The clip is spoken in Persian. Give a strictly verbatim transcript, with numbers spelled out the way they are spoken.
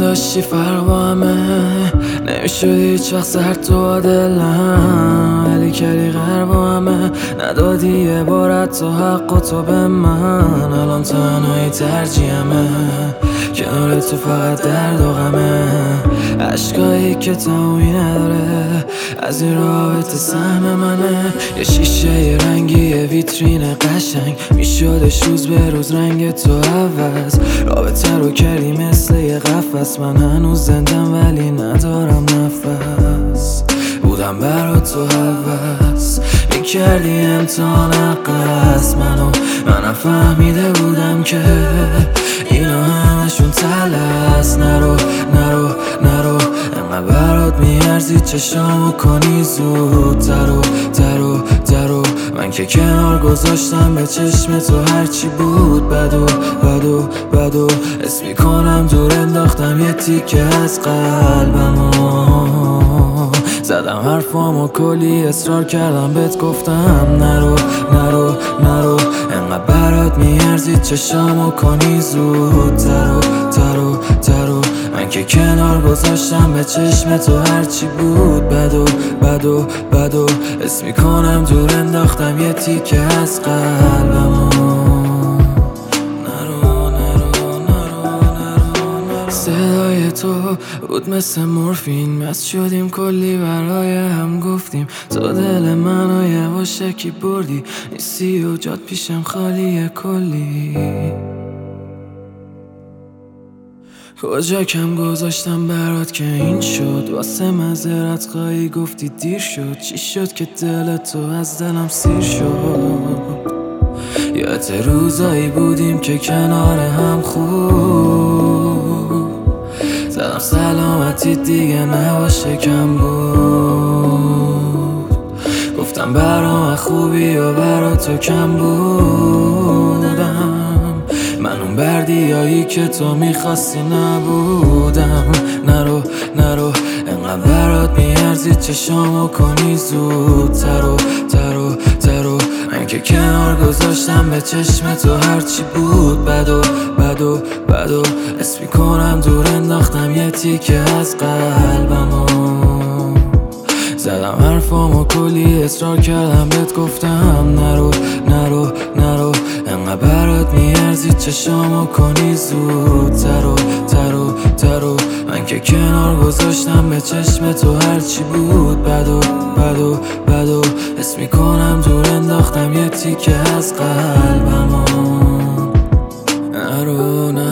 نداشتی فرق با همه، نمیشدی هیچ وقت سرد تو دلم، ولی کردی غرب با همه، ندادی یه بارت تو حق و تو به من. الان تنهایی ترجیحمه، کنار تو فقط درد و غمه، عشقایی که تمومی نداره، از این رابطه سهم منه. یه شیشه یه رنگی یه ویترین قشنگ، میشدش روز به روز رنگ تو عوض، رابطه رو کردی مثل یه قفس. من هنوز زندم ولی ندارم نفس، بودم برا تو حوث، میکردی امتحان عقل منو، منم فهمیده بودم که اینا همشون تلس. نرو نرو نرو انقدر برات میارزید چشامو کنی زود، ترو ترو ترو من که کنار گذاشتم به چشم تو هرچی بود بدو بدو بدو اسم میکنم دور انداختم یه تیکه از قلبمو، زدم حرفامو کلی اصرار کردم بهت گفتم نرو نرو نرو انقدر برات میارزید چشامو کنی زود، ترو ترو ترو من که کنار گذاشتم به چشم تو هرچی بود بدو بدو بدو اسم میکنم دور انداختم یه تیکه از قلبمو. صدای تو بود مثل مورفین، مست شدیم کلی برای هم گفتیم، تو دل منو یواشکی بردی، نیستی و جات پیشم خالیه کلی. کجا کم گذاشتم برات که این شد، واسه معذرت خواهی گفتی دیر شد، چی شد که دل تو از دلم سیر شد؟ یادت روزایی بودیم که کنار هم خوب، زدم سلامتی دیگه نباشه کم بود، گفتم برام خوبی و برا تو کم بودم، من اون بردیایی که تو میخواستی نبودم. نرو نرو انقدر برات میارزید چشامو کنی زود، ترو ترو ترو من که کنار گذاشتم به چشم تو هرچی بود بدو بدو بدو اسم میکنم دور انداختم یه تیکه از قلبمو، زدم حرفامو کلی اصرار کردم بهت گفتم نرو نرو نرو انقدر برات میارزید چشامو کنی زود، ترو ترو ترو من که کنار گذاشتم به چشم تو هرچی بود بدو بدو بدو اسم میکنم دور انداختم یه تیکه از قلبمو. نرو نرو